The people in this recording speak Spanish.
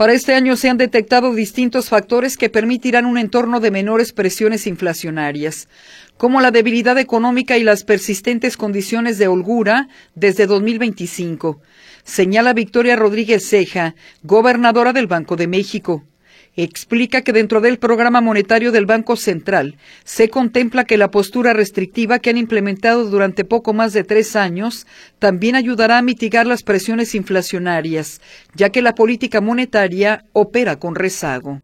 Para este año se han detectado distintos factores que permitirán un entorno de menores presiones inflacionarias, como la debilidad económica y las persistentes condiciones de holgura desde 2025, señala Victoria Rodríguez Ceja, gobernadora del Banco de México. Explica que dentro del programa monetario del Banco Central se contempla que la postura restrictiva que han implementado durante poco más de 3 años también ayudará a mitigar las presiones inflacionarias, ya que la política monetaria opera con rezago.